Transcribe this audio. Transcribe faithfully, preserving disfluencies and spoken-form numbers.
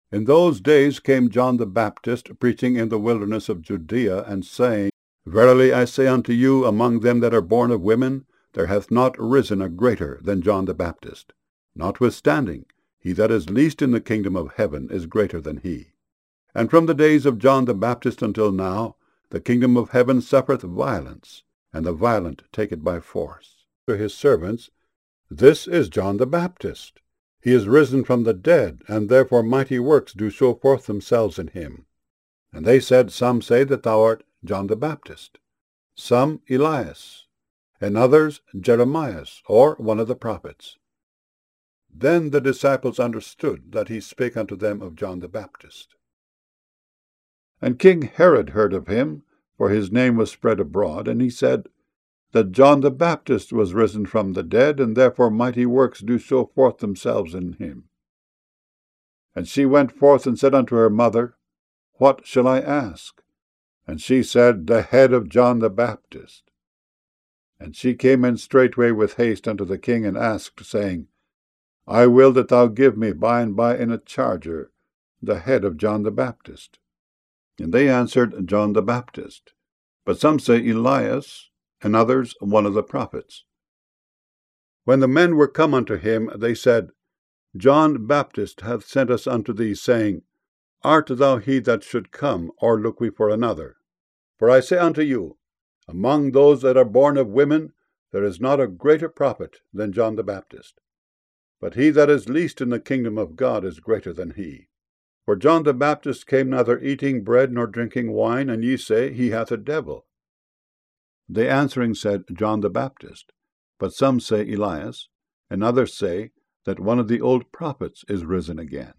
In those days came John the Baptist, preaching in the wilderness of Judea, and saying, Verily I say unto you, among them that are born of women, there hath not risen a greater than John the Baptist. Notwithstanding, he that is least in the kingdom of heaven is greater than he. And from the days of John the Baptist until now, the kingdom of heaven suffereth violence, and the violent take it by force. To his servants, This is John the Baptist. He is risen from the dead, and therefore mighty works do show forth themselves in him. And they said, Some say that thou art John the Baptist, some Elias, and others Jeremias, or one of the prophets. Then the disciples understood that he spake unto them of John the Baptist. And King Herod heard of him, for his name was spread abroad, and he said, That John the Baptist was risen from the dead, and therefore mighty works do show forth themselves in him. And she went forth and said unto her mother, What shall I ask? And she said, The head of John the Baptist. And she came in straightway with haste unto the king, and asked, saying, I will that thou give me by and by in a charger the head of John the Baptist. And they answered, John the Baptist. But some say Elias, and others one of the prophets. When the men were come unto him, they said, John Baptist hath sent us unto thee, saying, Art thou he that should come, or look we for another? For I say unto you, among those that are born of women, there is not a greater prophet than John the Baptist. But he that is least in the kingdom of God is greater than he. For John the Baptist came neither eating bread nor drinking wine, and ye say, He hath a devil. They answering said, John the Baptist. But some say Elias, and others say that one of the old prophets is risen again.